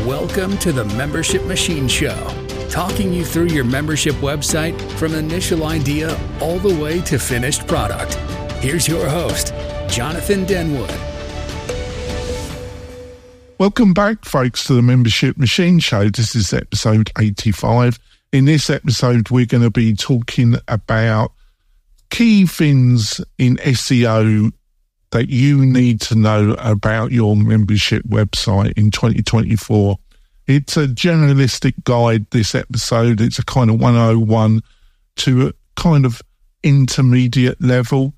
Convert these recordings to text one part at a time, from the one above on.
Welcome to the Membership Machine Show, talking you through your membership website from initial idea all the way to finished product. Here's your host, Jonathan Denwood. Welcome back, folks, to the Membership Machine Show. This is episode 85. In this episode, we're going to be talking about key things in SEO that you need to know about your membership website in 2024. It's a generalistic guide, this episode. It's a kind of 101 to a kind of intermediate level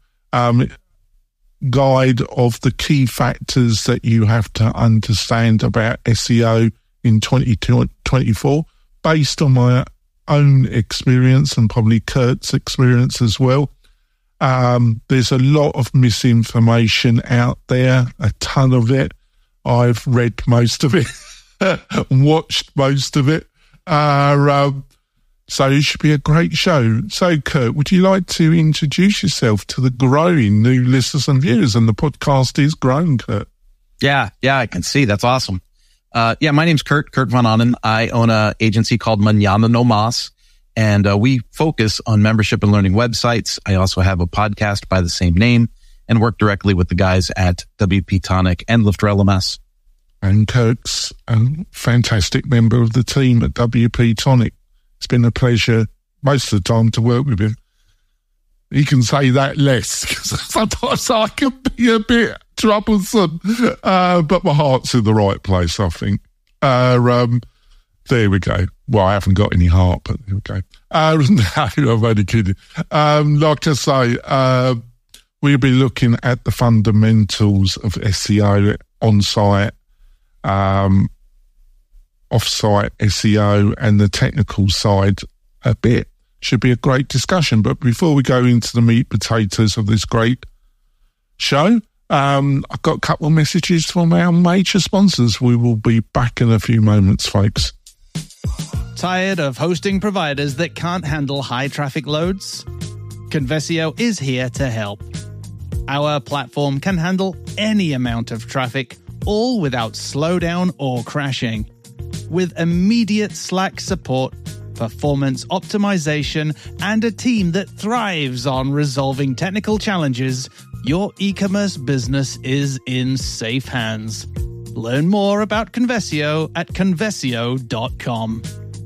guide of the key factors that you have to understand about SEO in 2024, based on my own experience and probably Kurt's experience as well. There's a lot of misinformation out there, a ton of it. I've read most of it, watched most of it. So it should be a great show. So, Kurt, would you like to introduce yourself to the growing new listeners and viewers? And the podcast is growing, Kurt. Yeah, I can see. That's awesome. My name's Kurt Von Onen. I own an agency called Mañana No Mas, and we focus on membership and learning websites. I also have a podcast by the same name and work directly with the guys at WP Tonic and Lifter LMS. And Kurt's a fantastic member of the team at WP Tonic. It's been a pleasure most of the time to work with him. He can say that less, because sometimes I can be a bit troublesome, but my heart's in the right place, I think. There we go. Well, I haven't got any heart, but there we go. No, I'm only kidding. Like I say, we'll be looking at the fundamentals of SEO, on-site, off-site SEO, and the technical side a bit. Should be a great discussion. But before we go into the meat potatoes of this great show, I've got a couple of messages from our major sponsors. We will be back in a few moments, folks. Tired of hosting providers that can't handle high traffic loads? Conversio is here to help. Our platform can handle any amount of traffic, all without slowdown or crashing. With immediate Slack support, performance optimization, and a team that thrives on resolving technical challenges, your e-commerce business is in safe hands. Learn more about Conversio at conversio.com.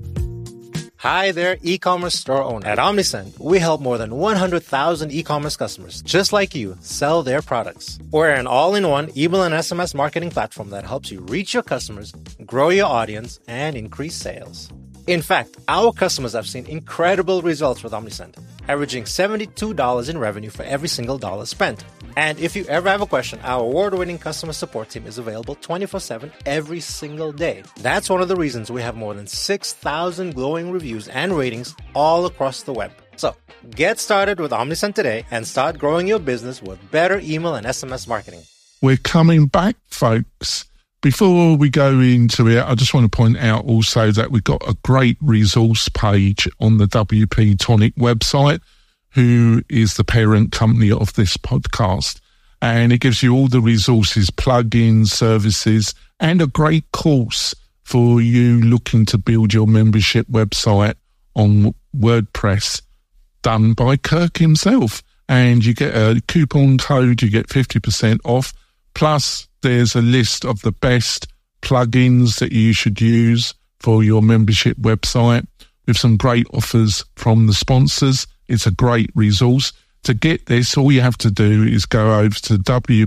Hi there, e-commerce store owner. At Omnisend, we help more than 100,000 e-commerce customers, just like you, sell their products. We're an all-in-one email and SMS marketing platform that helps you reach your customers, grow your audience, and increase sales. In fact, our customers have seen incredible results with Omnisend, averaging $72 in revenue for every single dollar spent. And if you ever have a question, our award-winning customer support team is available 24/7 every single day. That's one of the reasons we have more than 6,000 glowing reviews and ratings all across the web. So, get started with Omnisend today and start growing your business with better email and SMS marketing. We're coming back, folks. Before we go into it, I just want to point out also that we've got a great resource page on the WP Tonic website, who is the parent company of this podcast. And it gives you all the resources, plugins, services, and a great course for you looking to build your membership website on WordPress, done by Kirk himself. And you get a coupon code, you get 50% off. Plus, there's a list of the best plugins that you should use for your membership website with some great offers from the sponsors. It's a great resource. To get this, all you have to do is go over to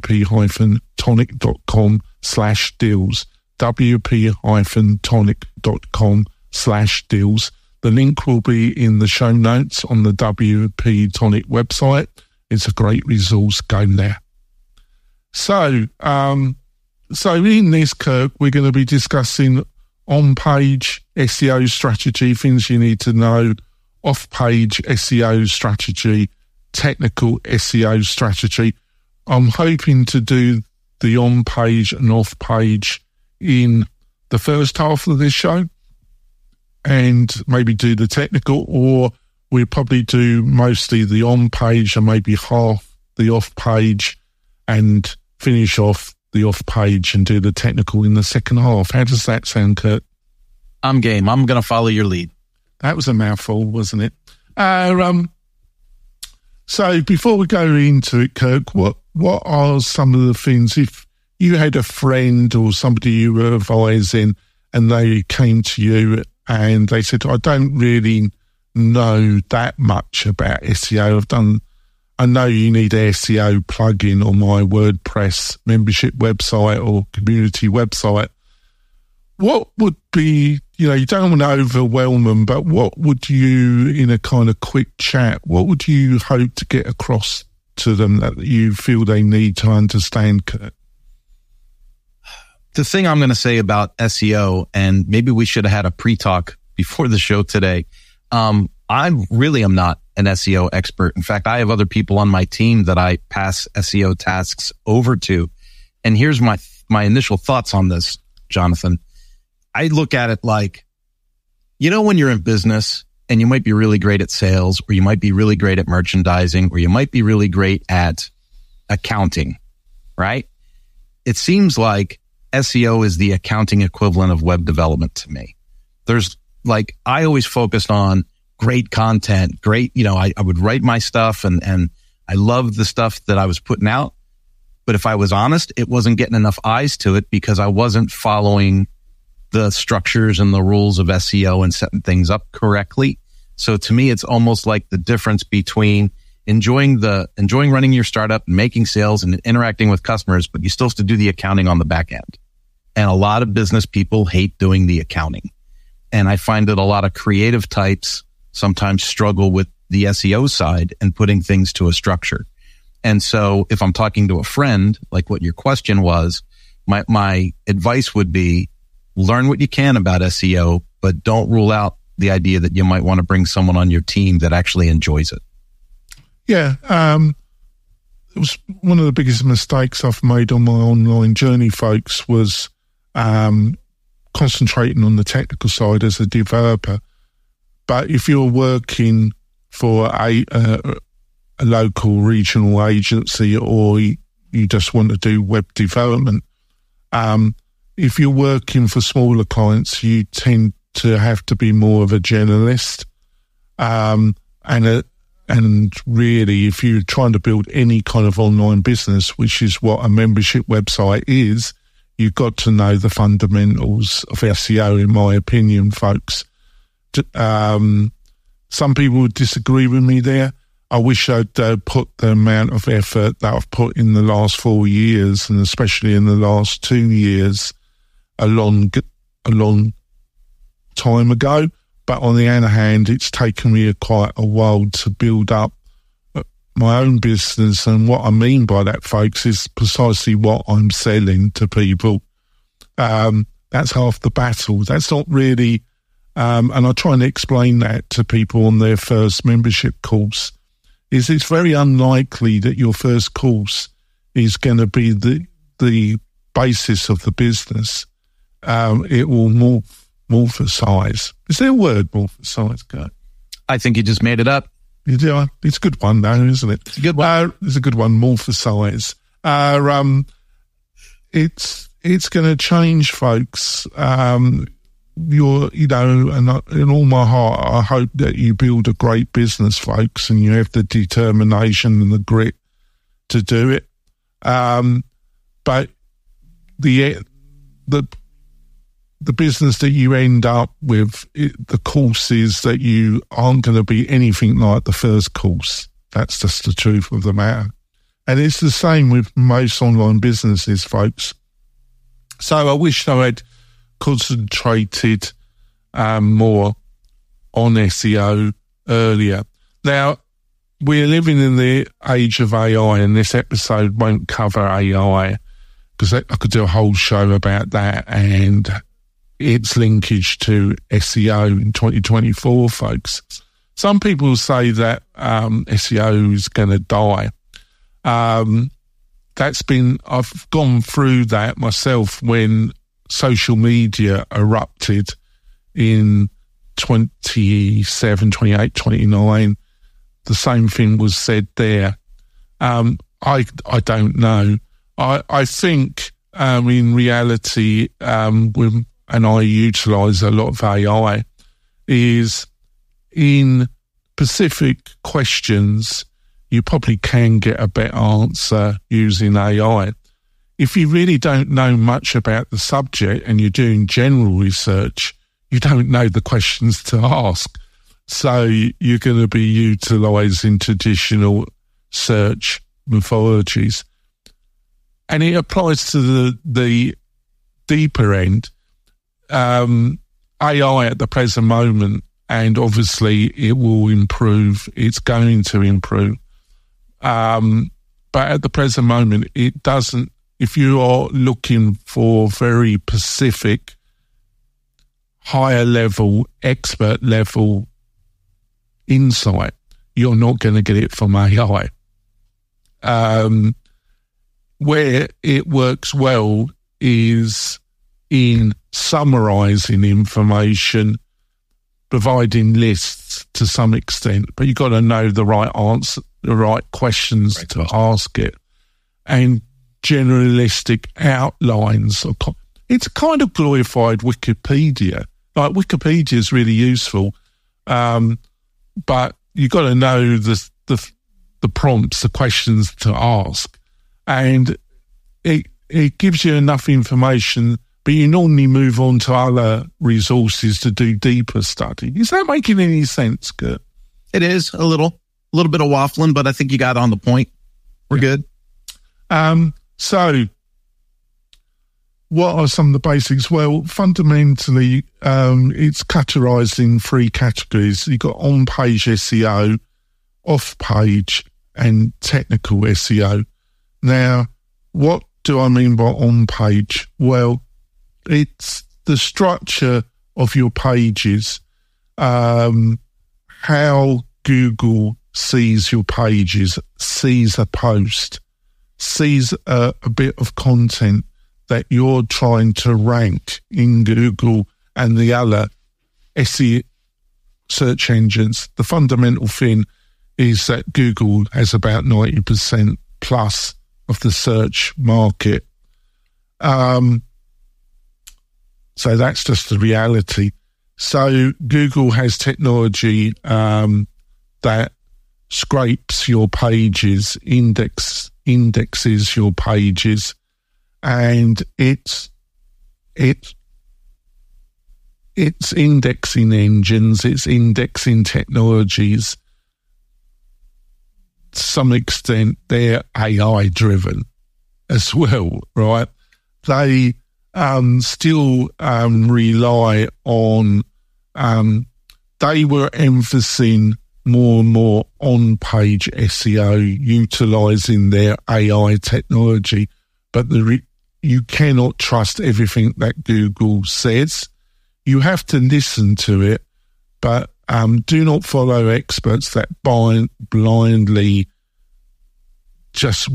wp-tonic.com/deals, wp-tonic.com/deals. The link will be in the show notes on the WP Tonic website. It's a great resource. Go there. So in this, Kirk, we're going to be discussing on-page SEO strategy, things you need to know, off-page SEO strategy, technical SEO strategy. I'm hoping to do the on-page and off-page in the first half of this show and maybe do the technical, or we'll probably do mostly the on-page and maybe half the off-page and finish off the off page and do the technical in the second half. How does that sound, Kurt? I'm game. I'm going to follow your lead. That was a mouthful, wasn't it? So before we go into it, Kirk, what are some of the things, if you had a friend or somebody you were advising and they came to you and they said, I don't really know that much about SEO. I know you need an SEO plugin on my WordPress membership website or community website. What would be, you don't want to overwhelm them, but what would you, in a kind of quick chat, what would you hope to get across to them that you feel they need to understand, Kurt? The thing I'm going to say about SEO, and maybe we should have had a pre-talk before the show today. I really am not an SEO expert. In fact, I have other people on my team that I pass SEO tasks over to. And here's my initial thoughts on this, Jonathan. I look at it like, when you're in business and you might be really great at sales, or you might be really great at merchandising, or you might be really great at accounting, right? It seems like SEO is the accounting equivalent of web development to me. I always focused on great content, great, I would write my stuff and I loved the stuff that I was putting out. But if I was honest, it wasn't getting enough eyes to it because I wasn't following the structures and the rules of SEO and setting things up correctly. So to me, it's almost like the difference between enjoying running your startup and making sales and interacting with customers, but you still have to do the accounting on the back end. And a lot of business people hate doing the accounting. And I find that a lot of creative types sometimes struggle with the SEO side and putting things to a structure. And so if I'm talking to a friend, like what your question was, my advice would be learn what you can about SEO, but don't rule out the idea that you might want to bring someone on your team that actually enjoys it. Yeah. It was one of the biggest mistakes I've made on my online journey, folks, was concentrating on the technical side as a developer. But if you're working for a local regional agency, or you just want to do web development, if you're working for smaller clients, you tend to have to be more of a generalist. And really, if you're trying to build any kind of online business, which is what a membership website is, you've got to know the fundamentals of SEO, in my opinion, folks. Some people would disagree with me there. I wish I'd put the amount of effort that I've put in the last 4 years, and especially in the last 2 years, a long time ago. But on the other hand, it's taken me quite a while to build up my own business. And what I mean by that, folks, is precisely what I'm selling to people. That's half the battle. That's not really... and I try and explain that to people on their first membership course, is it's very unlikely that your first course is going to be the basis of the business. It will morphosize. Is there a word, morphosize, Kurt? I think you just made it up. Yeah, it's a good one, though, isn't it? It's a good one. It's a good one, morphosize. It's going to change, folks. And in all my heart, I hope that you build a great business, folks, and you have the determination and the grit to do it. But the business that you end up with, the courses that you aren't going to be anything like the first course. That's just the truth of the matter. And it's the same with most online businesses, folks. So I wish I had concentrated more on SEO earlier. Now, we're living in the age of AI, and this episode won't cover AI because I could do a whole show about that and its linkage to SEO in 2024, folks. Some people say that SEO is going to die. I've gone through that myself when social media erupted in 27, 28, 29. The same thing was said there. I don't know. I think in reality, and I utilize a lot of AI, is in specific questions, you probably can get a better answer using AI. If you really don't know much about the subject and you're doing general research, you don't know the questions to ask. So you're going to be utilizing traditional search methodologies. And it applies to the deeper end. AI at the present moment, and obviously it will improve, it's going to improve. But at the present moment, it doesn't, if you are looking for very specific, higher level, expert level insight, you're not going to get it from AI. Where it works well is in summarizing information, providing lists to some extent, but you've got to know the right answer, the right questions to ask it, and generalistic outlines. It's kind of glorified Wikipedia. Like, Wikipedia is really useful, but you've got to know the prompts, the questions to ask, and it gives you enough information, but you normally move on to other resources to do deeper study. Is that making any sense, Kurt? It is a little bit of waffling, but I think you got on the point. We're good. So what are some of the basics? Well, fundamentally, it's categorized in 3 categories. You've got on-page SEO, off-page, and technical SEO. Now, what do I mean by on-page? Well, it's the structure of your pages, how Google sees your pages, sees a post, sees a bit of content that you're trying to rank in Google and the other SEO search engines. The fundamental thing is that Google has about 90% plus of the search market. So that's just the reality. So Google has technology that scrapes your pages, indexes your pages, and it's indexing engines, it's indexing technologies. To some extent, they're AI driven as well, right? They still rely on, they were emphasizing more and more on-page SEO, utilizing their AI technology, but you cannot trust everything that Google says. You have to listen to it, but do not follow experts that blindly just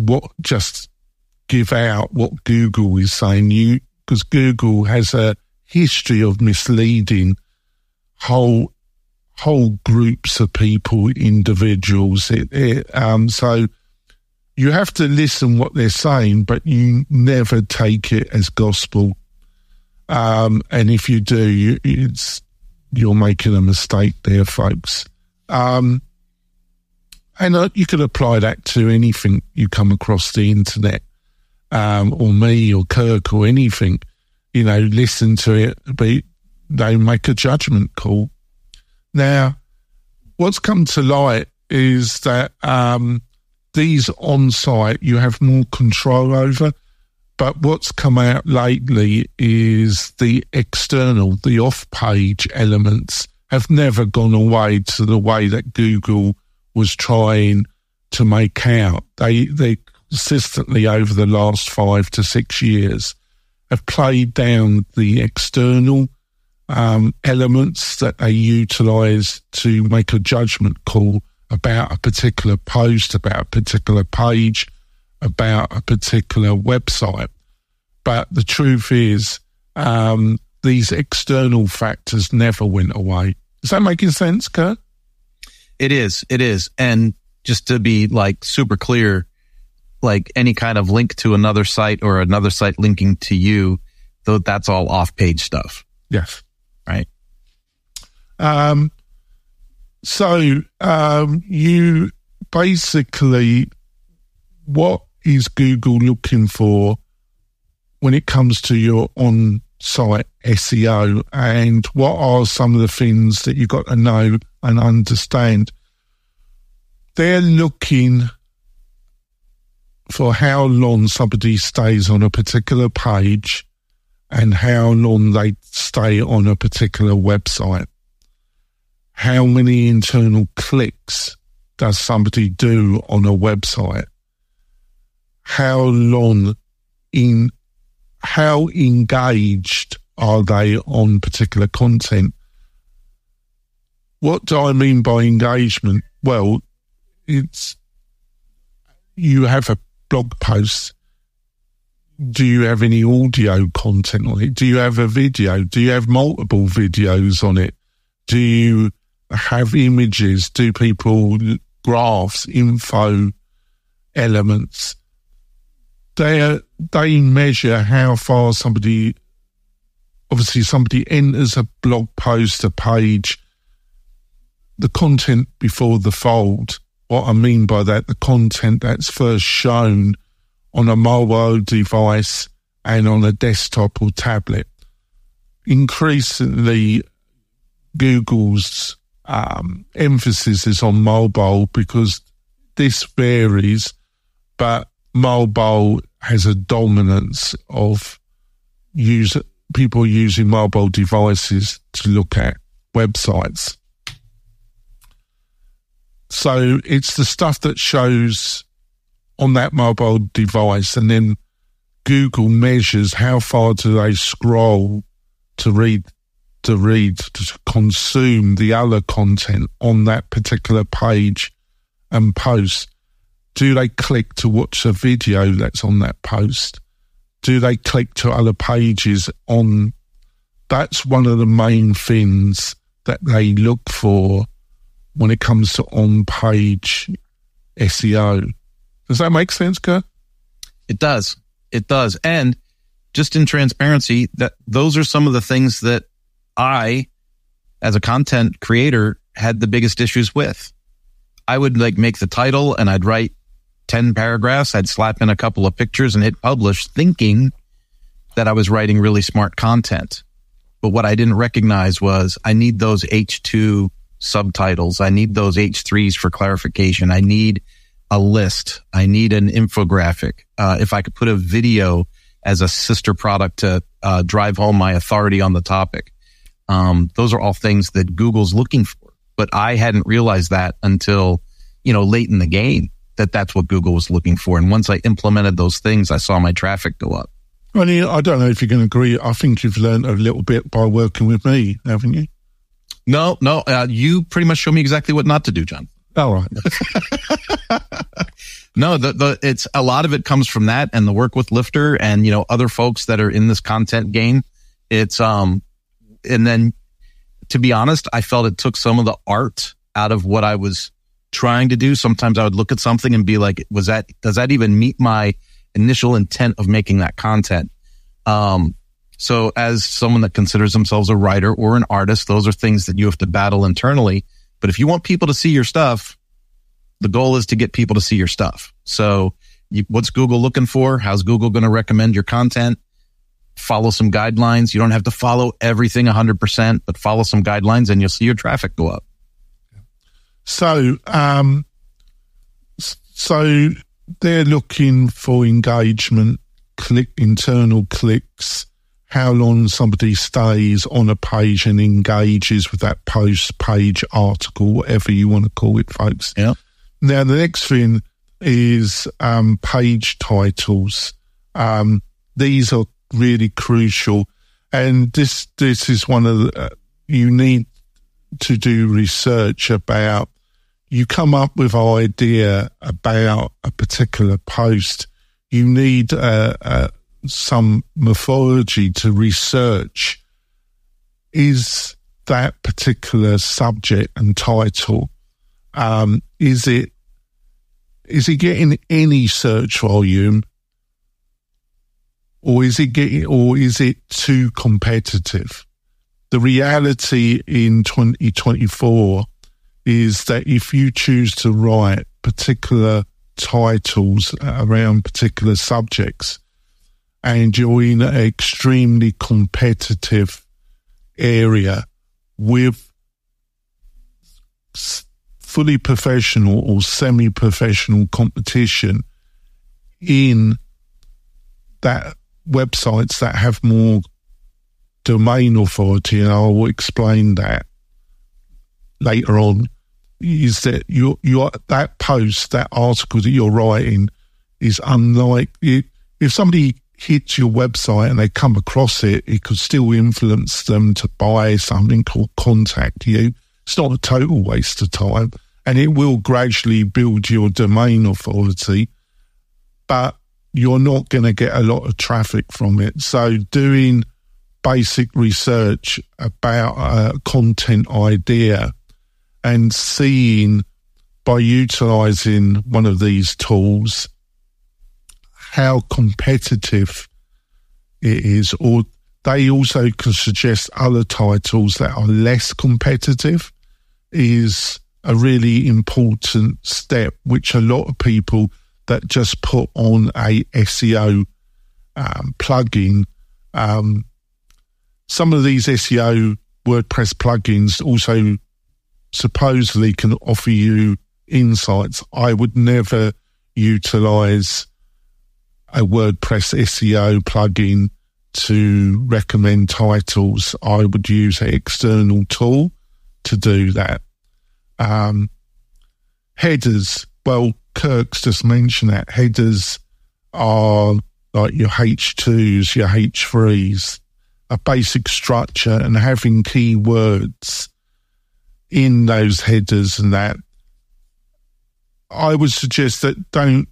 give out what Google is saying. Because Google has a history of misleading whole groups of people, individuals. So you have to listen what they're saying, but you never take it as gospel. And if you do, you're making a mistake there, folks. And you could apply that to anything you come across the internet, or me or Kirk or anything. Listen to it, but they make a judgment call. Now, what's come to light is that these on-site you have more control over, but what's come out lately is the external, the off-page elements have never gone away to the way that Google was trying to make out. They consistently over the last 5 to 6 years have played down the external elements that they utilize to make a judgment call about a particular post, about a particular page, about a particular website. But the truth is, these external factors never went away. Is that making sense, Kurt? It is. And just to be super clear, like any kind of link to another site or another site linking to you, though that's all off-page stuff. Yes. Right. So you basically, what is Google looking for when it comes to your on-site SEO, and what are some of the things that you've got to know and understand? They're looking for how long somebody stays on a particular page and how long they stay on a particular website. How many internal clicks does somebody do on a website? How engaged are they on particular content? What do I mean by engagement? Well, it's, you have a blog post. Do you have any audio content on it? Do you have a video? Do you have multiple videos on it? Do you have images? Do people graphs, info elements? They measure how far somebody enters a blog post, a page, the content before the fold. What I mean by that, the content that's first shown on a mobile device and on a desktop or tablet. Increasingly, Google's emphasis is on mobile because this varies, but mobile has a dominance of people using mobile devices to look at websites. So it's the stuff that shows on that mobile device, and then Google measures how far do they scroll to consume the other content on that particular page and post. Do they click to watch a video that's on that post? Do they click to other pages on? That's one of the main things that they look for when it comes to on-page SEO. Does that make sense, Kurt? It does. It does. And just in transparency, that those are some of the things that I, as a content creator, had the biggest issues with. I would make the title and I'd write 10 paragraphs. I'd slap in a couple of pictures and hit publish, thinking that I was writing really smart content. But what I didn't recognize was I need those H2 subtitles. I need those H3s for clarification. I need a list. I need an infographic. If I could put a video as a sister product to drive home my authority on the topic. Those are all things that Google's looking for. But I hadn't realized that until, late in the game, that's what Google was looking for. And once I implemented those things, I saw my traffic go up. Well, I don't know if you can agree. I think you've learned a little bit by working with me, haven't you? No. You pretty much show me exactly what not to do, John. All right. No, it's a lot of it comes from that and the work with Lifter and, other folks that are in this content game. It's, and then to be honest, I felt it took some of the art out of what I was trying to do. Sometimes I would look at something and be like, does that even meet my initial intent of making that content? So as someone that considers themselves a writer or an artist, those are things that you have to battle internally. But if you want people to see your stuff, the goal is to get people to see your stuff. So what's Google looking for? How's Google going to recommend your content? Follow some guidelines. You don't have to follow everything 100%, but follow some guidelines and you'll see your traffic go up. So they're looking for engagement, internal clicks, how long somebody stays on a page and engages with that post, page, article, whatever you want to call it, folks. Yeah. Now, the next thing is page titles. These are really crucial. And this is one of the, you need to do research about, you come up with an idea about a particular post, you need some methodology to research, is that particular subject and title, is it is it getting any search volume, or is it too competitive? The reality in 2024 is that if you choose to write particular titles around particular subjects and you're in an extremely competitive area with fully professional or semi-professional competition in that websites that have more domain authority, and I will explain that later on, is that your that post, that article that you're writing is unlike it. If somebody hits your website and they come across it, it could still influence them to buy something or contact you. It's not a total waste of time, and it will gradually build your domain authority, but you're not going to get a lot of traffic from it. So doing basic research about a content idea and seeing, by utilizing one of these tools, how competitive it is, or they also can suggest other titles that are less competitive, is a really important step, which a lot of people that just put on a SEO plugin. Some of these SEO WordPress plugins also supposedly can offer you insights. I would never utilize a WordPress SEO plugin to recommend titles. I would use an external tool to do that. Headers, well, Kirk's just mentioned that. Headers are like your H2s, your H3s, a basic structure, and having keywords in those headers and that. I would suggest that don't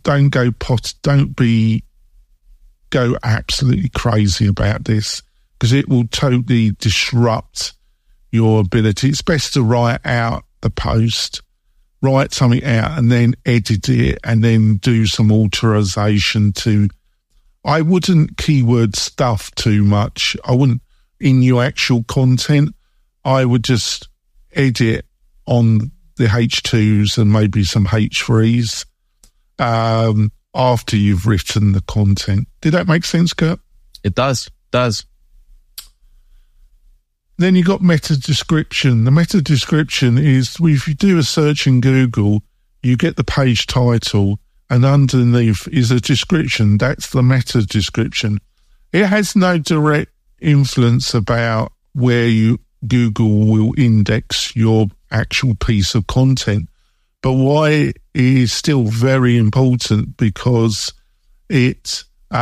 go absolutely crazy about this, because it will totally disrupt your ability. It's best to write out the post, write something out, and then edit it, and then do some alteration to. I wouldn't keyword stuff too much. I wouldn't in your actual content. I would just edit on the H2s and maybe some H3s after you've written the content. Did that make sense, Kurt? It does. Then you got meta description. The meta description is, if you do a search in Google, you get the page title, and underneath is a description. That's the meta description. It has no direct influence about where Google will index your actual piece of content. But why it is still very important, because it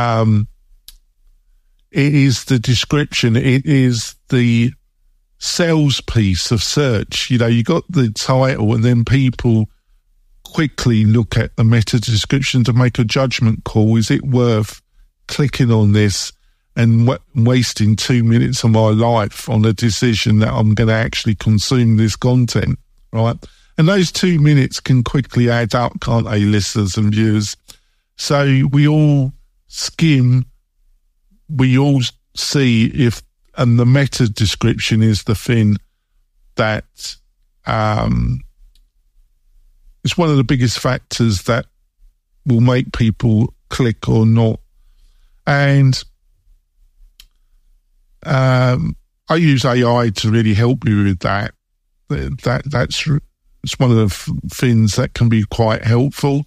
is the description. It is the sales piece of search. You know, you got the title, and then people quickly look at the meta description to make a judgment call. Is it worth clicking on this and wasting 2 minutes of my life on a decision that I'm going to actually consume this content, right? And those 2 minutes can quickly add up, can't they, listeners and viewers? So we all skim, we all see if, and the meta description is the thing that it's one of the biggest factors that will make people click or not. And I use AI to really help you with that. That's it's one of the things that can be quite helpful.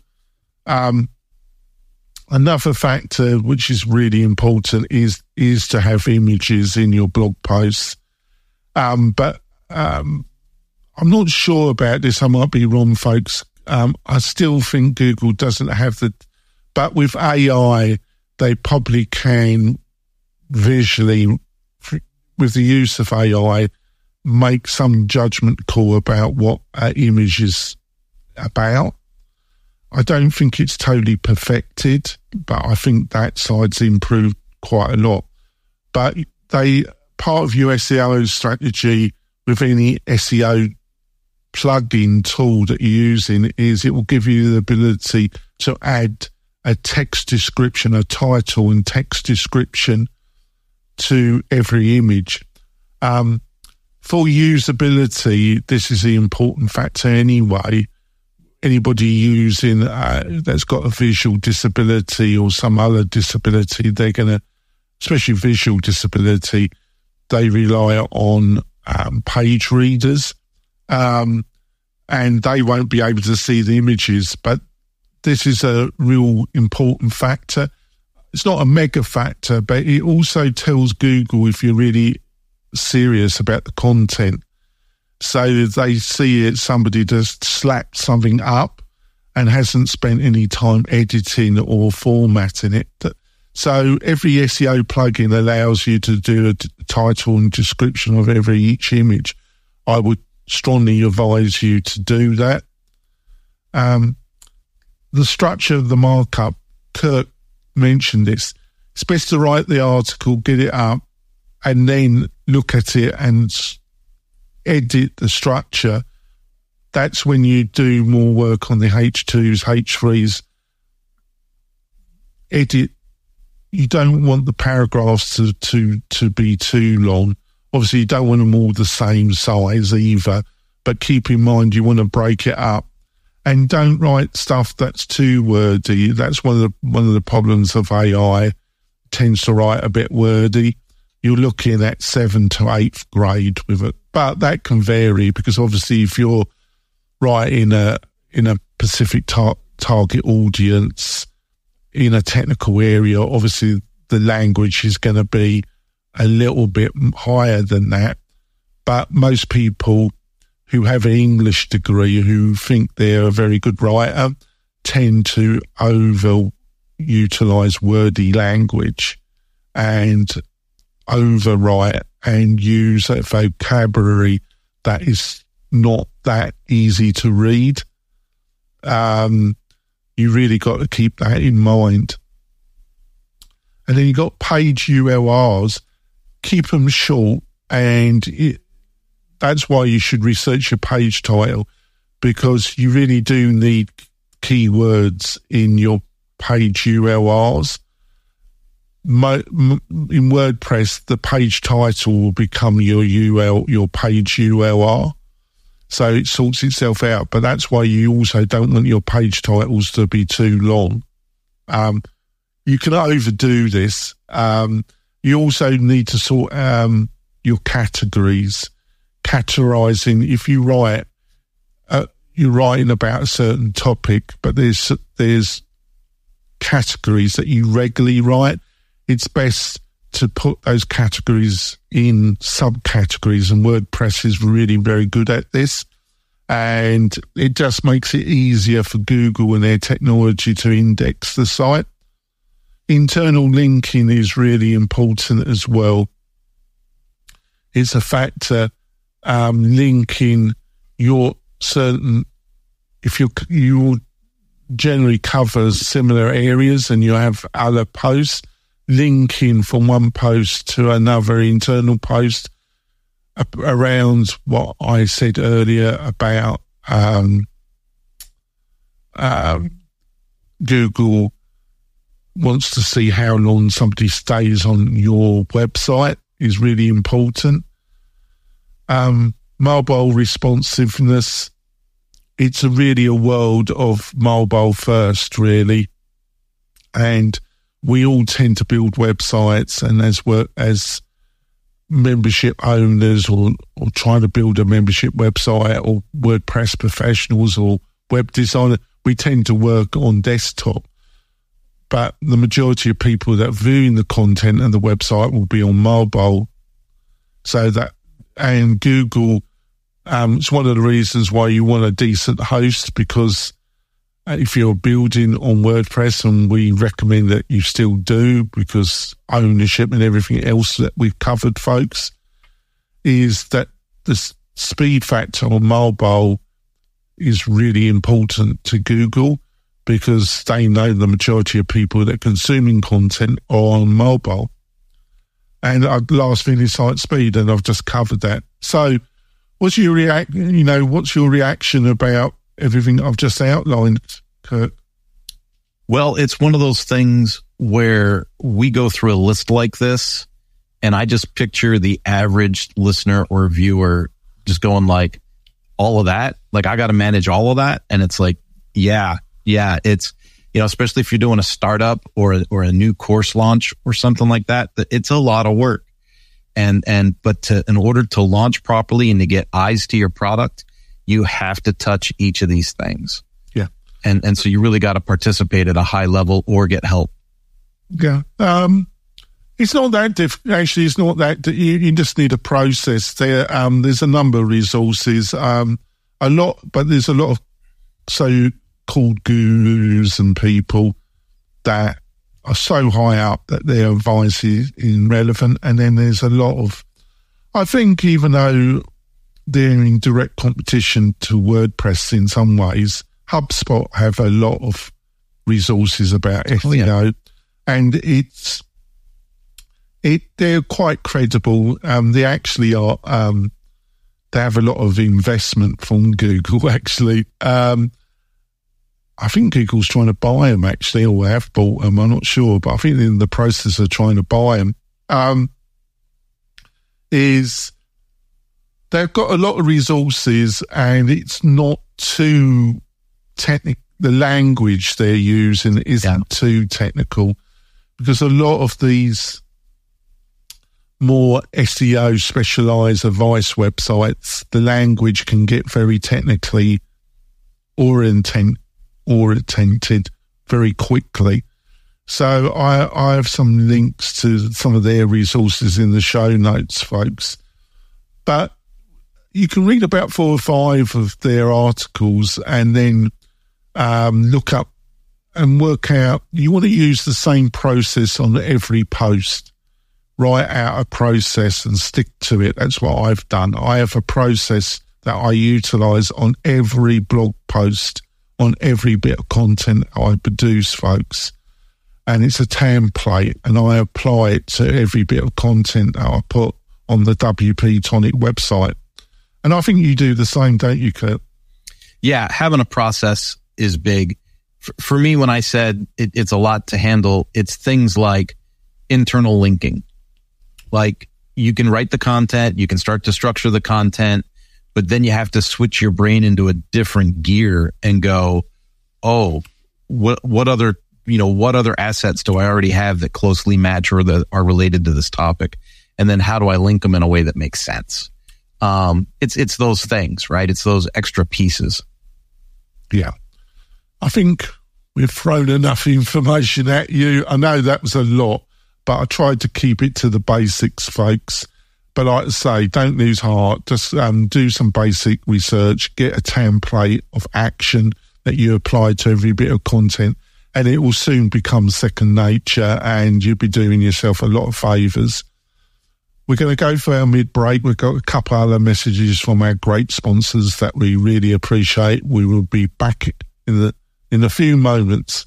Another factor which is really important is to have images in your blog posts. But I'm not sure about this. I might be wrong, folks. I still think Google doesn't have but with AI, they probably can visually, with the use of AI, make some judgment call about what an image is about. I don't think it's totally perfected, but I think that side's improved quite a lot. But part of your SEO strategy with any SEO plugin tool that you're using is it will give you the ability to add a text description, a title and text description to every image. For usability, this is the important factor anyway. Anybody using that's got a visual disability or some other disability, they're going to, especially visual disability, they rely on page readers, and they won't be able to see the images. But this is a real important factor. It's not a mega factor, but it also tells Google if you're really serious about the content. So they see it, somebody just slapped something up and hasn't spent any time editing or formatting it. So every SEO plugin allows you to do a title and description of each image. I would strongly advise you to do that. The structure of the markup, Kirk mentioned this. It's best to write the article, get it up, and then look at it and edit the structure. That's when you do more work on the H2s, H3s. Edit. You don't want the paragraphs to be too long. Obviously, you don't want them all the same size either, but keep in mind you want to break it up. And don't write stuff that's too wordy. That's one of the problems of AI. It tends to write a bit wordy. You're looking at 7th to 8th grade with it, but that can vary because obviously if you're writing in a specific target audience in a technical area, obviously the language is going to be a little bit higher than that. But most people who have an English degree who think they're a very good writer tend to overutilize wordy language and overwrite and use a vocabulary that is not that easy to read. You really got to keep that in mind. And then you got page URLs. Keep them short, and that's why you should research your page title, because you really do need keywords in your page URLs. In WordPress, the page title will become your page URL. So it sorts itself out, but that's why you also don't want your page titles to be too long. You can overdo this. You also need to sort your categories. Categorizing, if you write, you're writing about a certain topic, but there's categories that you regularly write. It's best to put those categories in subcategories, and WordPress is really very good at this. And it just makes it easier for Google and their technology to index the site. Internal linking is really important as well. It's a factor. Linking your certain, if you generally cover similar areas and you have other posts, linking from one post to another internal post around what I said earlier about Google wants to see how long somebody stays on your website is really important. Mobile responsiveness. It's really a world of mobile first, really. And we all tend to build websites, and as membership owners or trying to build a membership website, or WordPress professionals or web designer, we tend to work on desktop. But the majority of people that are viewing the content and the website will be on mobile. And Google, it's one of the reasons why you want a decent host, because if you're building on WordPress, and we recommend that you still do, because ownership and everything else that we've covered, folks, is that the speed factor on mobile is really important to Google, because they know the majority of people that are consuming content are on mobile. And last thing is site speed, and I've just covered that. So What's your reaction about everything I've just outlined, Kurt? Well, it's one of those things where we go through a list like this, and I just picture the average listener or viewer just going like, all of that? Like, I got to manage all of that? And it's like, yeah, it's, especially if you're doing a startup or a new course launch or something like that, it's a lot of work. But in order to launch properly and to get eyes to your product, you have to touch each of these things. Yeah. And so you really got to participate at a high level or get help. Yeah. It's not that difficult. Actually, it's not that. You just need a process. There's a number of resources, but there's a lot of so-called gurus and people that are so high up that their advice is irrelevant. And then there's a lot of, I think, even though they're in direct competition to WordPress in some ways, HubSpot have a lot of resources about SEO, and they're quite credible. They actually are. They have a lot of investment from Google. Actually, I think Google's trying to buy them, actually, or have bought them. I'm not sure, but I think they're in the process of trying to buy them. Is they've got a lot of resources, and it's not too technical. The language they're using isn't too technical, because a lot of these more SEO specialized advice websites, the language can get very technically oriented very quickly. So I have some links to some of their resources in the show notes, folks. But you can read about 4 or 5 of their articles and then look up and work out. You want to use the same process on every post. Write out a process and stick to it. That's what I've done. I have a process that I utilize on every blog post, on every bit of content I produce, folks. And it's a template, and I apply it to every bit of content that I put on the WP Tonic website. And I think you do the same, don't you, Kurt? Yeah, having a process is big. For me, when I said it's a lot to handle, it's things like internal linking. Like, you can write the content, you can start to structure the content, but then you have to switch your brain into a different gear and go, oh, what other assets do I already have that closely match or that are related to this topic? And then how do I link them in a way that makes sense? It's those things, right? It's those extra pieces. Yeah. I think we've thrown enough information at you. I know that was a lot, but I tried to keep it to the basics, folks. But like I say, don't lose heart. Just do some basic research, get a template of action that you apply to every bit of content, and it will soon become second nature, and you'll be doing yourself a lot of favours. We're going to go for our mid-break. We've got a couple other messages from our great sponsors that we really appreciate. We will be back in a few moments.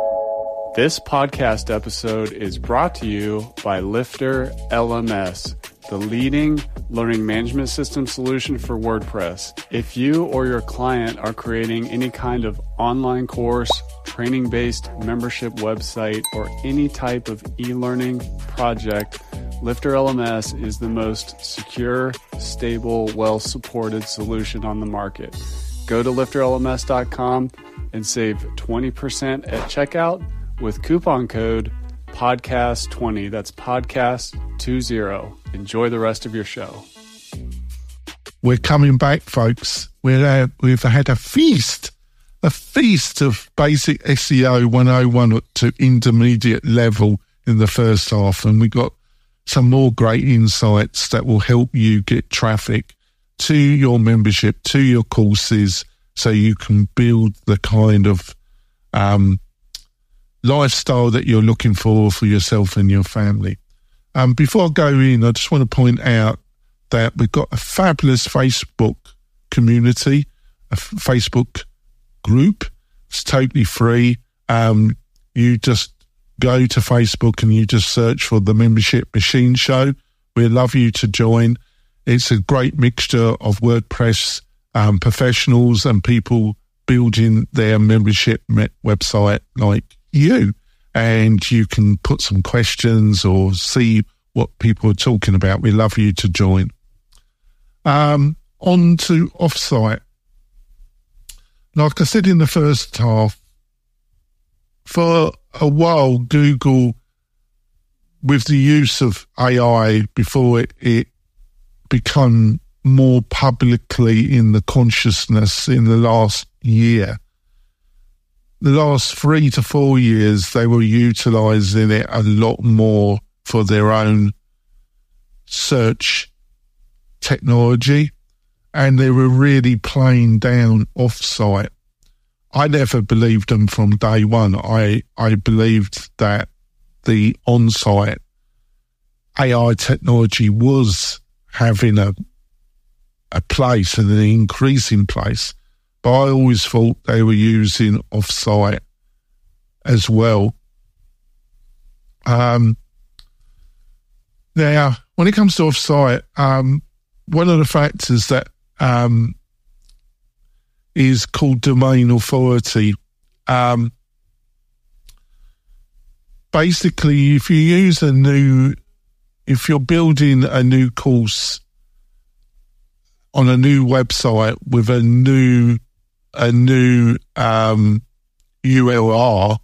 This podcast episode is brought to you by Lifter LMS, the leading learning management system solution for WordPress. If you or your client are creating any kind of online course, training-based membership website, or any type of e-learning project, Lifter LMS is the most secure, stable, well-supported solution on the market. Go to lifterlms.com and save 20% at checkout with coupon code podcast20. That's podcast20. Enjoy the rest of your show. We're coming back, folks. We've had a feast of basic SEO 101 to intermediate level in the first half, and we got some more great insights that will help you get traffic to your membership, to your courses, so you can build the kind of lifestyle that you're looking for yourself and your family. Before I go in, I just want to point out that we've got a fabulous Facebook community, a Facebook group. It's totally free. You just go to Facebook and you just search for the Membership Machine Show. We'd love you to join. It's a great mixture of WordPress professionals and people building their membership website like you. And you can put some questions or see what people are talking about. We love you to join. On to Offsite. Like I said in the first half, for a while, Google, with the use of AI before it become more publicly in the consciousness in the last year, the last 3 to 4 years, they were utilizing it a lot more for their own search technology, and they were really playing down Offsite. I never believed them from day one. I believed that the on-site AI technology was having a place and an increasing place, but I always thought they were using Offsite as well. Now, when it comes to Offsite, one of the factors that is called domain authority. Basically, if you're building a new course on a new website with a new URL,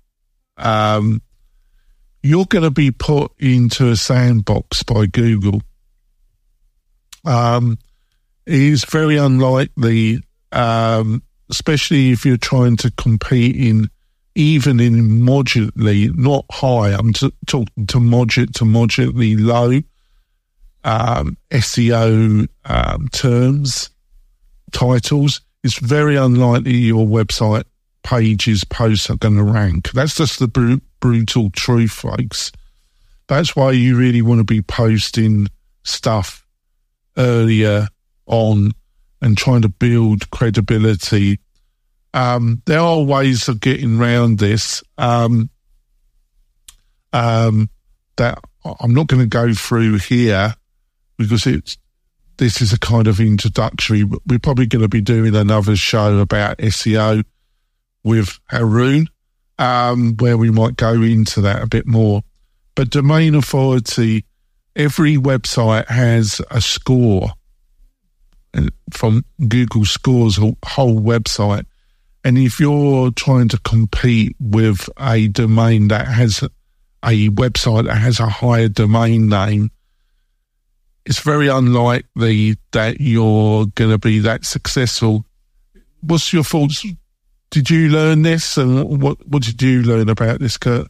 you're going to be put into a sandbox by Google. It is very unlikely, especially if you're trying to compete even in moderately, not high, I'm talking to moderately low SEO terms, titles. It's very unlikely your website pages, posts are going to rank. That's just the brutal truth, folks. That's why you really want to be posting stuff earlier on and trying to build credibility. There are ways of getting around this that I'm not going to go through here because this is a kind of introductory. We're probably going to be doing another show about SEO with Haroon, where we might go into that a bit more. But domain authority, every website has a score from Google Scores, whole website. And if you're trying to compete with a domain that has a website that has a higher domain name, it's very unlikely that you're going to be that successful. What's your thoughts? Did you learn this? And what did you learn about this, Kurt?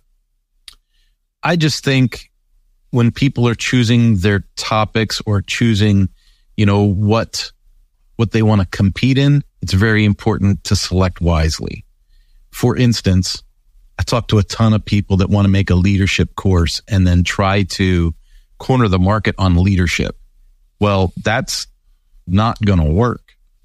I just think when people are choosing their topics or choosing, what they want to compete in, it's very important to select wisely. For instance, I talk to a ton of people that want to make a leadership course and then try to corner the market on leadership. Well, that's not going to work.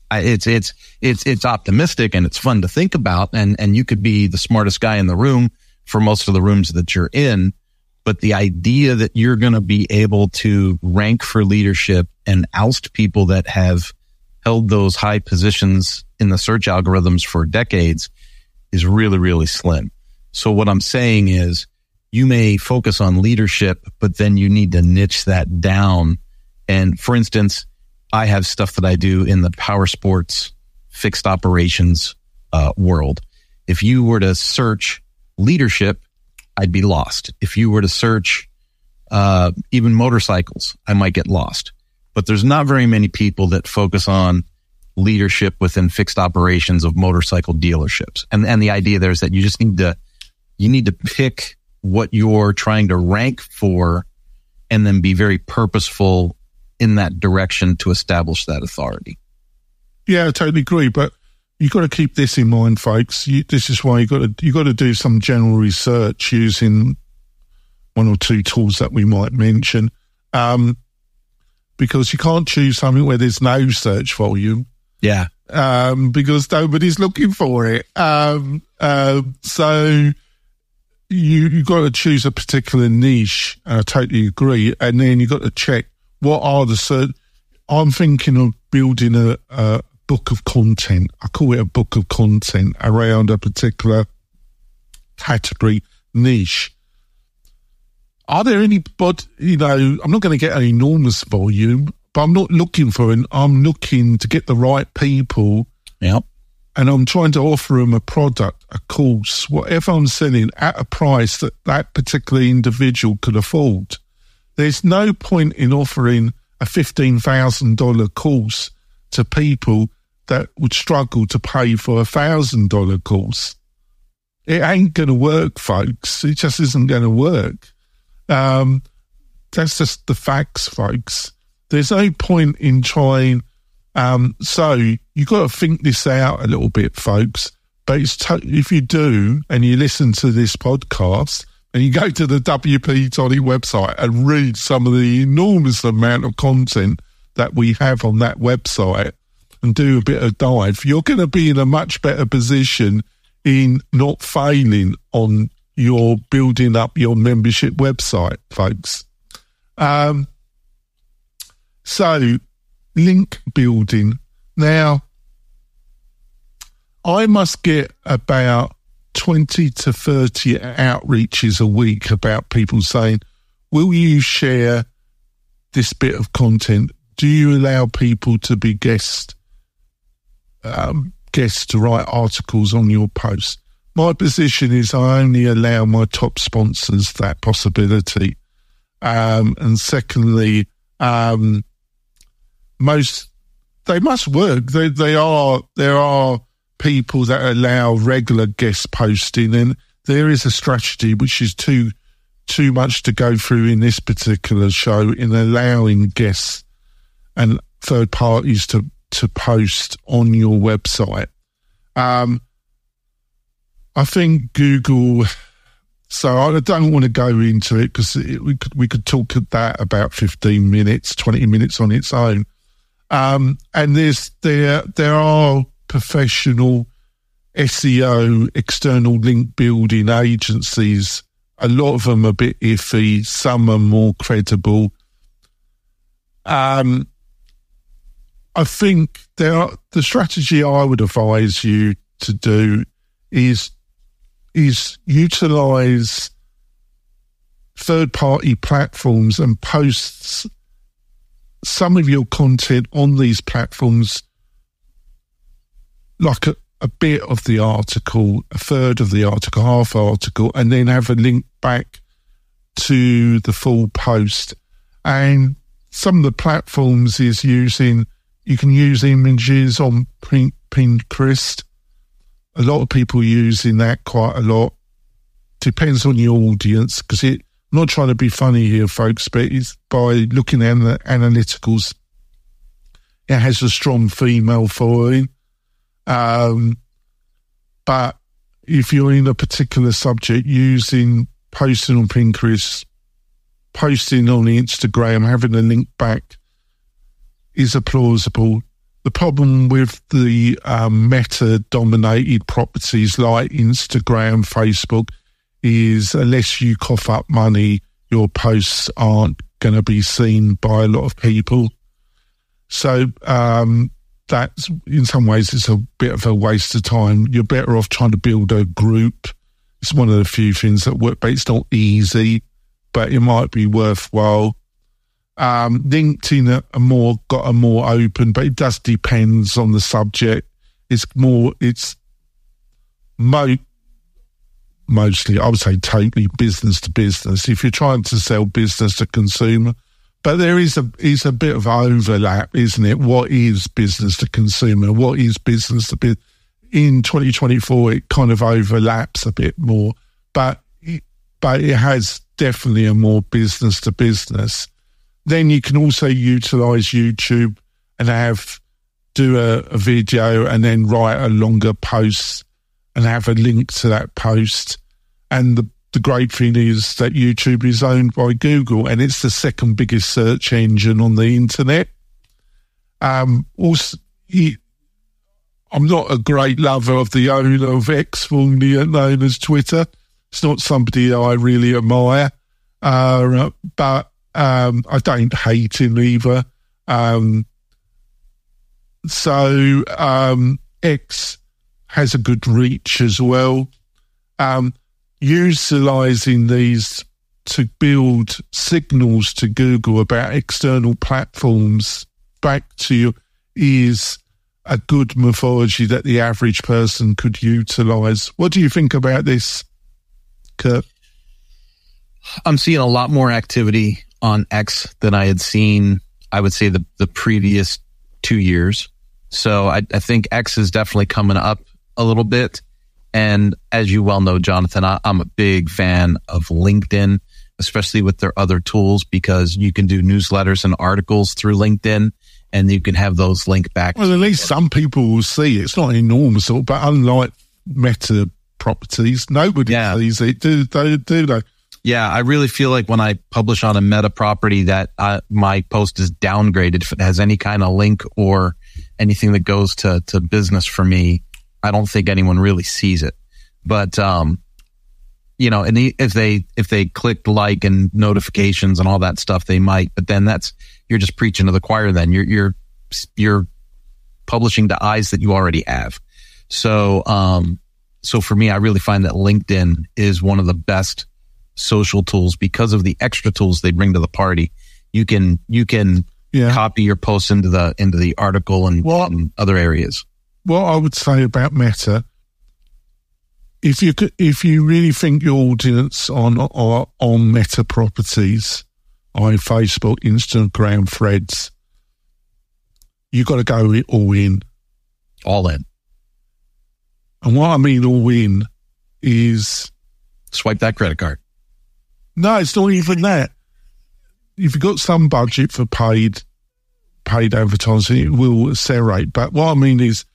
It's optimistic and it's fun to think about, and you could be the smartest guy in the room for most of the rooms that you're in. But the idea that you're going to be able to rank for leadership and oust people that have held those high positions in the search algorithms for decades is really, really slim. So what I'm saying is you may focus on leadership, but then you need to niche that down. And for instance, I have stuff that I do in the power sports fixed operations world. If you were to search leadership, I'd be lost. If you were to search even motorcycles, I might get lost. But there's not very many people that focus on leadership within fixed operations of motorcycle dealerships. And the idea there is that you just need to pick what you're trying to rank for and then be very purposeful in that direction to establish that authority. Yeah, I totally agree. But you've got to keep this in mind, folks. This is why you got to do some general research using one or two tools that we might mention. Because you can't choose something where there's no search volume. Yeah. Because nobody's looking for it. So you've got to choose a particular niche. I totally agree. And then you've got to check what are the I'm thinking of building a book of content. I call it a book of content around a particular category niche. Are there any, but I'm not going to get an enormous volume, but I'm not looking for it. I'm looking to get the right people. Yep. And I'm trying to offer them a product, a course, whatever I'm selling at a price that that particular individual could afford. There's no point in offering a $15,000 course to people that would struggle to pay for a $1,000 course. It ain't going to work, folks. It just isn't going to work. That's just the facts, folks. There's no point in trying. So you've got to think this out a little bit, folks. But if you do, and you listen to this podcast, and you go to the WP Tonic website and read some of the enormous amount of content that we have on that website and do a bit of dive, you're going to be in a much better position in not failing on your building up your membership website, folks. So, link building. Now, I must get about 20 to 30 outreaches a week about people saying, will you share this bit of content? Do you allow people to be guests to write articles on your posts? My position is I only allow my top sponsors that possibility. And secondly, they must work. There are people that allow regular guest posting, and there is a strategy which is too much to go through in this particular show in allowing guests and third parties to post on your website. I think Google. So I don't want to go into it because we could talk at that about 15 minutes, 20 minutes on its own. And there are professional SEO, external link building agencies. A lot of them are a bit iffy. Some are more credible. I think the strategy I would advise you to do is utilize third-party platforms and post some of your content on these platforms, like a bit of the article, a third of the article, half article, and then have a link back to the full post. And some of the platforms you can use images on Pinterest. A lot of people using that quite a lot. Depends on your audience, because I'm not trying to be funny here, folks, but it's by looking at the analyticals, it has a strong female following. But if you're in a particular subject, posting on Pinterest, posting on Instagram, having a link back is plausible. The problem with the meta-dominated properties like Instagram, Facebook, is unless you cough up money, your posts aren't going to be seen by a lot of people. So that's, in some ways, it's a bit of a waste of time. You're better off trying to build a group. It's one of the few things that work, but it's not easy, but it might be worthwhile. LinkedIn got a more open, but it does depends on the subject. It's mostly, I would say, totally business to business. If you're trying to sell business to consumer, but there is a bit of overlap, isn't it? What is business to consumer? What is business to business? In 2024, it kind of overlaps a bit more, but it has definitely a more business to business. Then you can also utilize YouTube and do a video and then write a longer post and have a link to that post. And the great thing is that YouTube is owned by Google, and it's the second biggest search engine on the internet. Also, I'm not a great lover of the owner of X, formerly known as Twitter. It's not somebody I really admire, but I don't hate him either. So X has a good reach as well. Utilizing these to build signals to Google about external platforms back to you is a good methodology that the average person could utilize. What do you think about this, Kurt? I'm seeing a lot more activity on X than I had seen, I would say, the previous 2 years. So I think X is definitely coming up a little bit. And as you well know, Jonathan, I'm a big fan of LinkedIn, especially with their other tools, because you can do newsletters and articles through LinkedIn, and you can have those link back. Well, at least some people will see it. It's not enormous, but unlike Meta properties, nobody sees it, do they? Yeah, I really feel like when I publish on a Meta property that my post is downgraded if it has any kind of link or anything that goes to business for me. I don't think anyone really sees it. But, and if they click like and notifications and all that stuff, they might. But then you're just preaching to the choir. Then you're publishing to eyes that you already have. So for me, I really find that LinkedIn is one of the best social tools because of the extra tools they bring to the party. You can copy your posts into the article and other areas. What I would say about Meta, if you really think your audience are on Meta properties, on Facebook, Instagram, Threads, you got to go all in. All in. And what I mean all in is swipe that credit card. No, it's not even that. If you've got some budget for paid advertising, it will accelerate. But what I mean is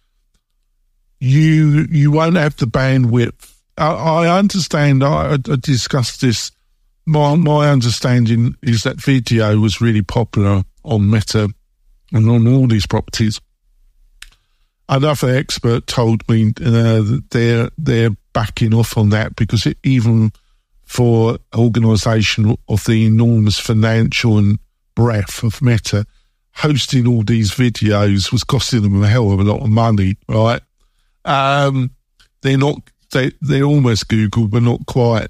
you won't have the bandwidth. I understand, I discussed this. My understanding is that video was really popular on Meta and on all these properties. Another expert told me that they're backing off on that because even for organisation of the enormous financial and breadth of Meta, hosting all these videos was costing them a hell of a lot of money, right? They're almost Google, but not quite.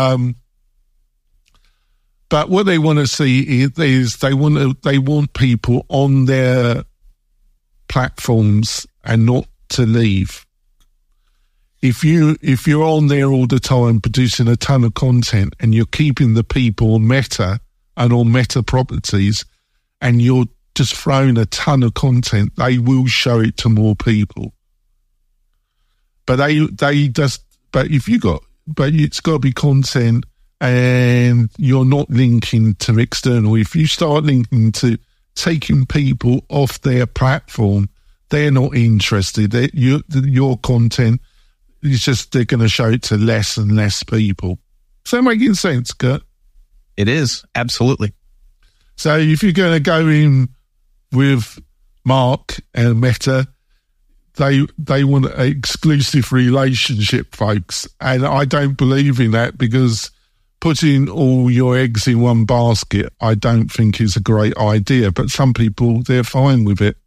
But what they want to see is they want people on their platforms and not to leave. If you're on there all the time producing a ton of content and you're keeping the people on Meta and on Meta properties and you're just throwing a ton of content, they will show it to more people. But it's got to be content and you're not linking to external. If you start linking to taking people off their platform, they're not interested. Your content, it's just they're going to show it to less and less people. Is that making sense, Kurt? It is, absolutely. So if you're going to go in with Mark and Meta, they want an exclusive relationship, folks. And I don't believe in that because putting all your eggs in one basket, I don't think is a great idea. But some people, they're fine with it.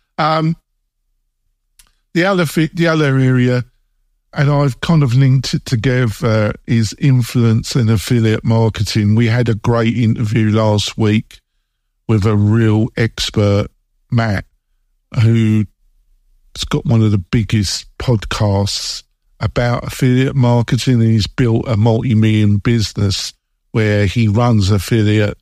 The other area, and I've kind of linked it together, is influence and affiliate marketing. We had a great interview last week with a real expert, Matt, who's got one of the biggest podcasts about affiliate marketing, and he's built a multi-million business where he runs affiliate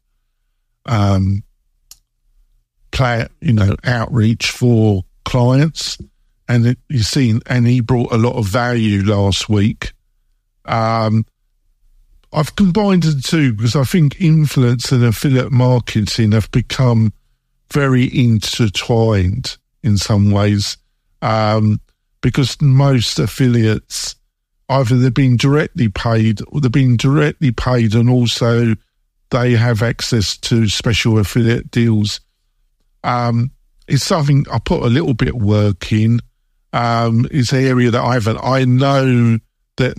outreach for clients. And he brought a lot of value last week. I've combined the two because I think influence and affiliate marketing have become very intertwined in some ways. Because most affiliates, either they're being directly paid and also they have access to special affiliate deals. It's something I put a little bit of work in. It's an area that I know that,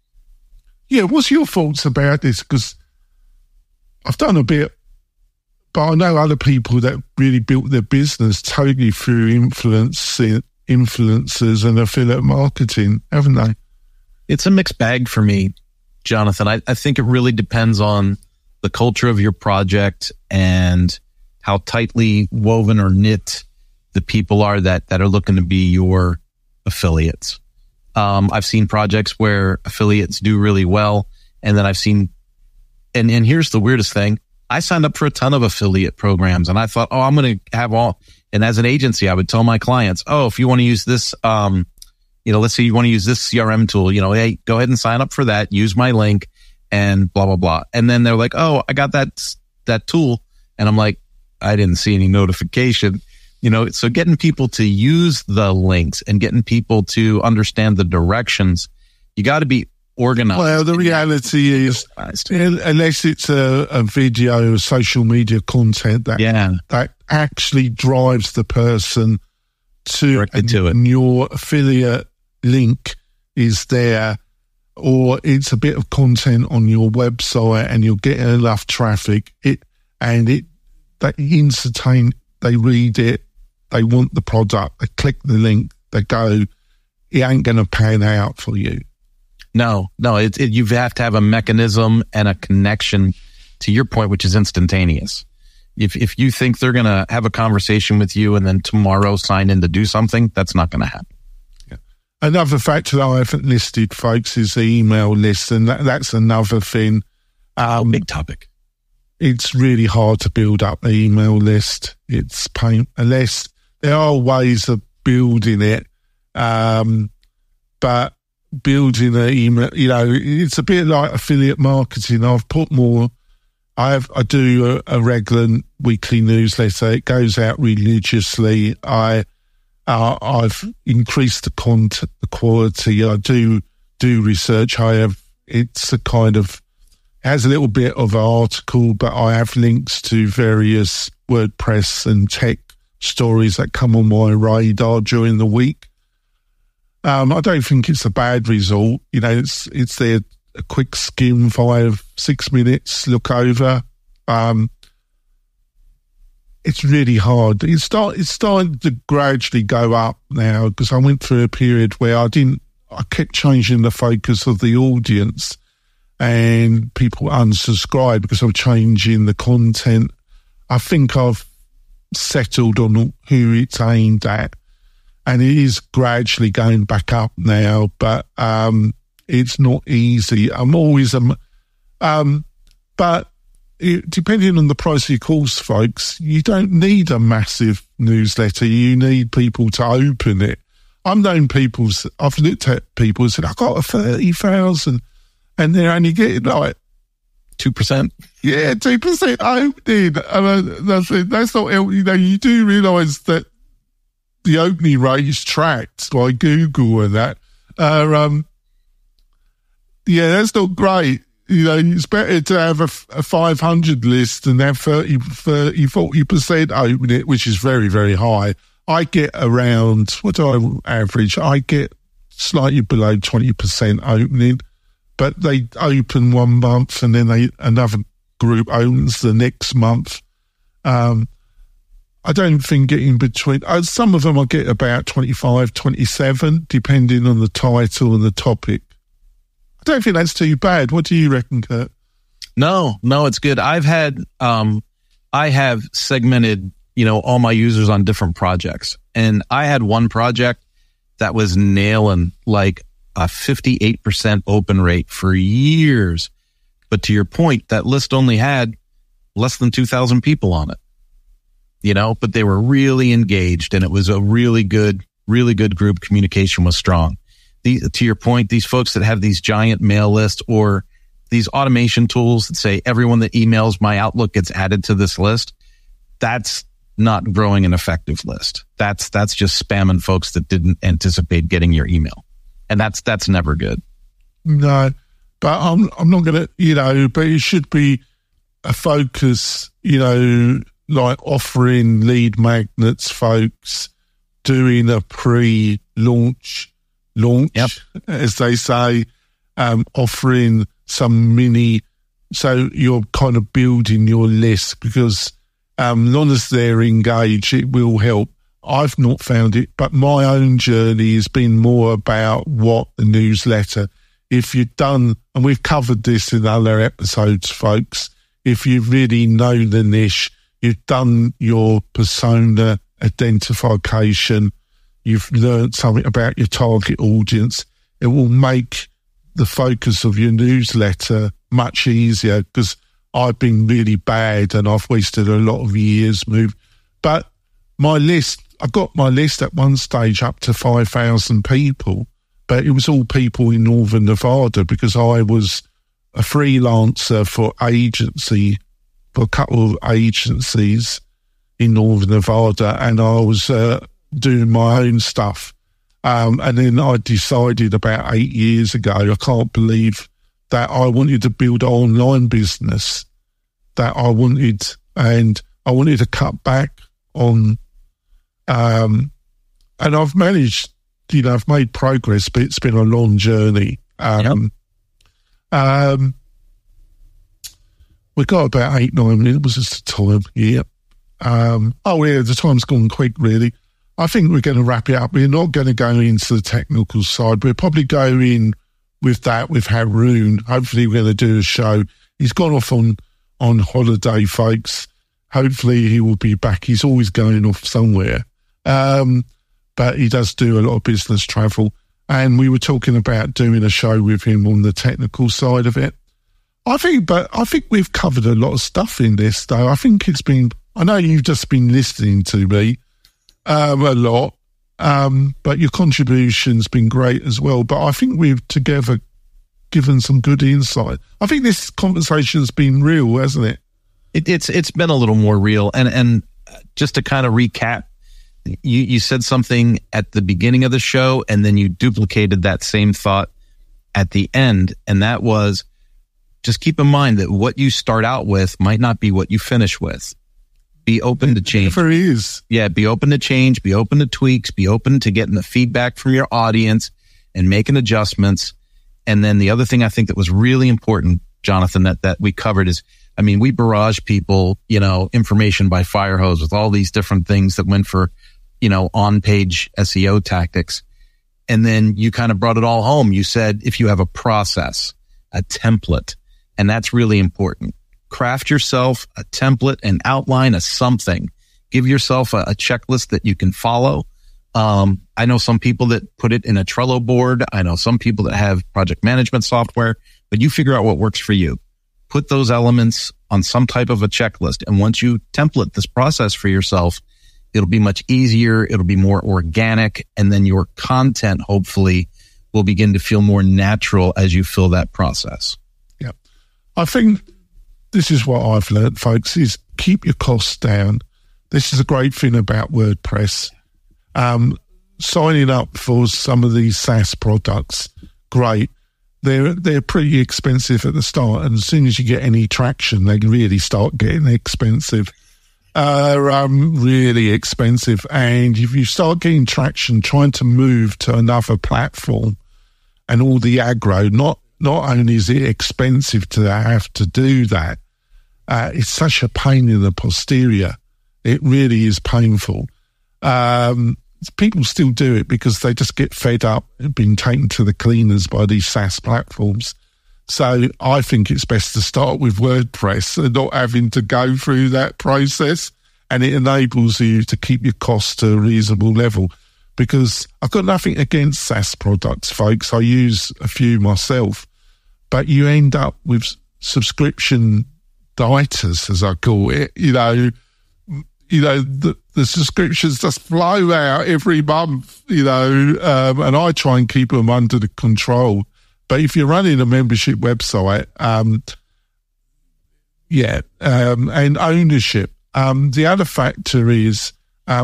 what's your thoughts about this? Because I've done a bit but I know other people that really built their business totally through influencers and affiliate marketing, haven't they? It's a mixed bag for me, Jonathan. I think it really depends on the culture of your project and how tightly woven or knit the people are that are looking to be your affiliates. I've seen projects where affiliates do really well, and then I've seen, and here's the weirdest thing. I signed up for a ton of affiliate programs, and I thought, I'm going to have all, and as an agency, I would tell my clients, if you want to use this, let's say you want to use this CRM tool, hey, go ahead and sign up for that, use my link, and blah, blah, blah. And then they're like, I got that tool. And I'm like, I didn't see any notification, so getting people to use the links and getting people to understand the directions, you got to be organized. Well, the reality is, unless it's a video or social media content that actually drives the person to it. Your affiliate link is there, or it's a bit of content on your website and you're getting enough traffic, they entertain, they read it, they want the product, they click the link, they go, it ain't going to pan out for you. No, you have to have a mechanism and a connection to your point, which is instantaneous. If you think they're going to have a conversation with you and then tomorrow sign in to do something, that's not going to happen. Yeah. Another factor that I haven't listed, folks, is the email list, and that's another thing. Big topic. It's really hard to build up the email list. It's pain, unless there are ways of building it, but building an email, it's a bit like affiliate marketing. I've put more. I do a regular weekly newsletter. It goes out religiously. I've increased the content, the quality. I do research. It's a kind of, has a little bit of an article, but I have links to various WordPress and tech stories that come on my radar during the week. I don't think it's a bad result. It's there, a quick skim, 5-6 minutes, look over. It's really hard. It's starting to gradually go up now, because I went through a period where I kept changing the focus of the audience, and people unsubscribed because I'm changing the content. I think I've settled on who it's aimed at, and it is gradually going back up now, but it's not easy. I'm always, but depending on the price of your course, folks, you don't need a massive newsletter. You need people to open it. I've looked at people and said, I got a 30,000, and they're only getting like 2%. Yeah, 2% opening. And that's not, you do realise that the opening rate is tracked by Google and that. That's not great. It's better to have a 500 list and have 40% open it, which is very, very high. I get around, what do I average? I get slightly below 20% opening, but they open one month and then another group opens the next month. I don't think getting between, some of them I get about 25, 27, depending on the title and the topic. I don't think that's too bad. What do you reckon, Kurt? No, it's good. I have segmented, all my users on different projects. And I had one project that was nailing like a 58% open rate for years. But to your point, that list only had less than 2,000 people on it, but they were really engaged, and it was a really good group. Communication was strong. To your point, these folks that have these giant mail lists or these automation tools that say everyone that emails my Outlook gets added to this list, that's not growing an effective list. That's just spamming folks that didn't anticipate getting your email. And that's never good. No, but I'm not going to, but it should be a focus, like offering lead magnets, folks, doing a pre-launch, yep, as they say, offering some so you're kind of building your list, because long as they're engaged, it will help. I've not found it, but my own journey has been more about what the newsletter. If you've done, and we've covered this in other episodes, folks, if you really know the niche, you've done your persona identification, you've learned something about your target audience, it will make the focus of your newsletter much easier, because I've been really bad and I've wasted a lot of years But my list, I got my list at one stage up to 5,000 people, but it was all people in Northern Nevada, because I was a freelancer for a couple of agencies in Northern Nevada, and I was doing my own stuff. And then I decided about 8 years ago, I can't believe that I wanted to build an online business, that I wanted to cut back on, and I've managed, I've made progress, but it's been a long journey. We got about 8-9 minutes. Was this the time? Yeah. The time's gone quick, really. I think we're going to wrap it up. We're not going to go into the technical side. We'll probably go in with that with Haroon. Hopefully we're going to do a show. He's gone off on holiday, folks. Hopefully he will be back. He's always going off somewhere. But he does do a lot of business travel. And we were talking about doing a show with him on the technical side of it. I think we've covered a lot of stuff in this, though. I know you've just been listening to me a lot, but your contribution's been great as well. But I think we've together given some good insight. I think this conversation's been real, hasn't it? It's been a little more real. And just to kind of recap, you said something at the beginning of the show, and then you duplicated that same thought at the end. And that was, just keep in mind that what you start out with might not be what you finish with. Be open to change. Never is. Yeah, be open to change, be open to tweaks, be open to getting the feedback from your audience and making adjustments. And then the other thing I think that was really important, Jonathan, that we covered is, we barrage people, information by fire hose with all these different things that went for, on-page SEO tactics. And then you kind of brought it all home. You said, if you have a process, a template, and that's really important. Craft yourself a template and outline of something. Give yourself a checklist that you can follow. I know some people that put it in a Trello board. I know some people that have project management software, but you figure out what works for you. Put those elements on some type of a checklist. And once you template this process for yourself, it'll be much easier. It'll be more organic. And then your content, hopefully, will begin to feel more natural as you fill that process. Yeah. I think this is what I've learned, folks, is keep your costs down. This is a great thing about WordPress. Signing up for some of these SaaS products, great. They're pretty expensive at the start, and as soon as you get any traction, they really start getting expensive. Really expensive. And if you start getting traction, trying to move to another platform and all the aggro, not only is it expensive to have to do that, it's such a pain in the posterior. It really is painful. People still do it because they just get fed up and been taken to the cleaners by these SaaS platforms. So I think it's best to start with WordPress and not having to go through that process, and it enables you to keep your costs to a reasonable level. Because I've got nothing against SaaS products, folks. I use a few myself, but you end up with subscription dieters, as I call it. The subscriptions just flow out every month, and I try and keep them under the control. But if you're running a membership website, and ownership. The other factor is,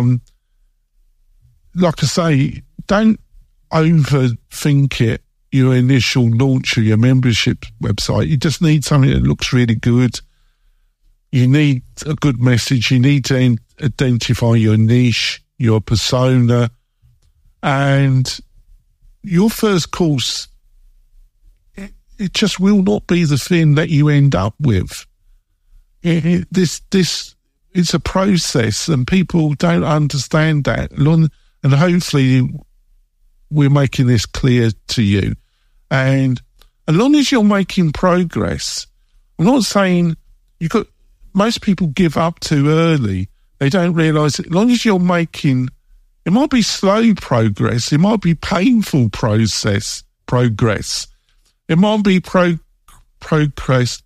like I say, don't overthink it, your initial launch of your membership website. You just need something that looks really good. You need a good message. You need to identify your niche, your persona, and your first course, it just will not be the thing that you end up with. This it's a process, and people don't understand that. And hopefully we're making this clear to you. And as long as you're making progress, I'm not saying most people give up too early. They don't realise, as long as you're making, it might be slow progress, it might be painful progress. It might be process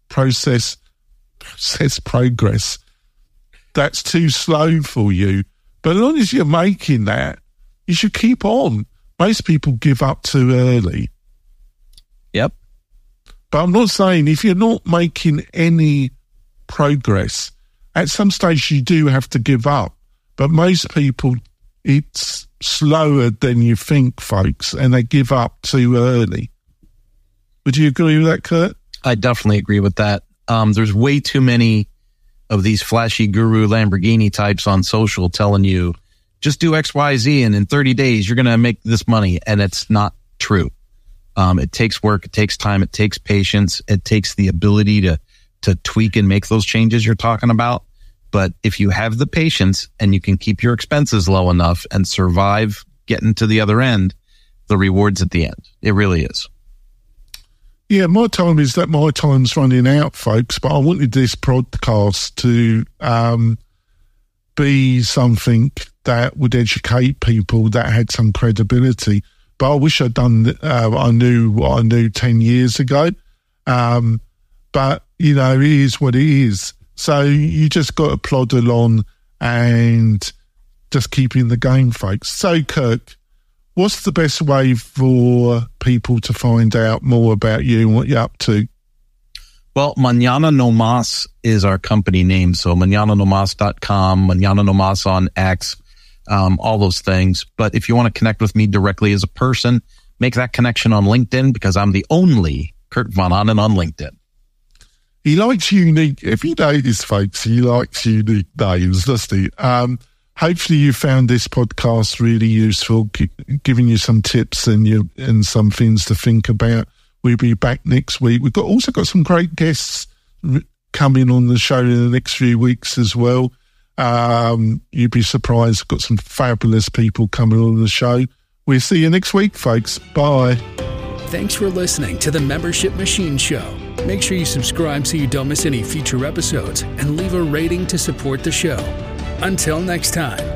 progress that's too slow for you. But as long as you're making that, you should keep on. Most people give up too early. Yep. But I'm not saying if you're not making any progress, at some stage you do have to give up. But most people, it's slower than you think, folks, and they give up too early. Would you agree with that, Kurt? I definitely agree with that. There's way too many of these flashy guru Lamborghini types on social telling you, just do X, Y, Z, and in 30 days, you're going to make this money. And it's not true. It takes work. It takes time. It takes patience. It takes the ability to tweak and make those changes you're talking about. But if you have the patience and you can keep your expenses low enough and survive getting to the other end, the reward's at the end. It really is. Yeah, my time's running out, folks, but I wanted this podcast to be something that would educate people, that had some credibility. But I wish I'd done, I knew what I knew 10 years ago. But, you know, it is what it is. So you just got to plod along and just keep in the game, folks. So, Kirk, what's the best way for people to find out more about you and what you're up to? Well, Mañana No Mas is our company name. So mañananomas.com, Mañana No Mas on X, all those things. But if you want to connect with me directly as a person, make that connection on LinkedIn, because I'm the only Kurt Von Ahnen on LinkedIn. He likes unique, if you notice, folks, he likes unique names, doesn't he? Hopefully you found this podcast really useful, giving you some tips and some things to think about. We'll be back next week. We've also got some great guests coming on the show in the next few weeks as well. You'd be surprised. We've got some fabulous people coming on the show. We'll see you next week, folks. Bye. Thanks for listening to the Membership Machine Show. Make sure you subscribe so you don't miss any future episodes and leave a rating to support the show. Until next time.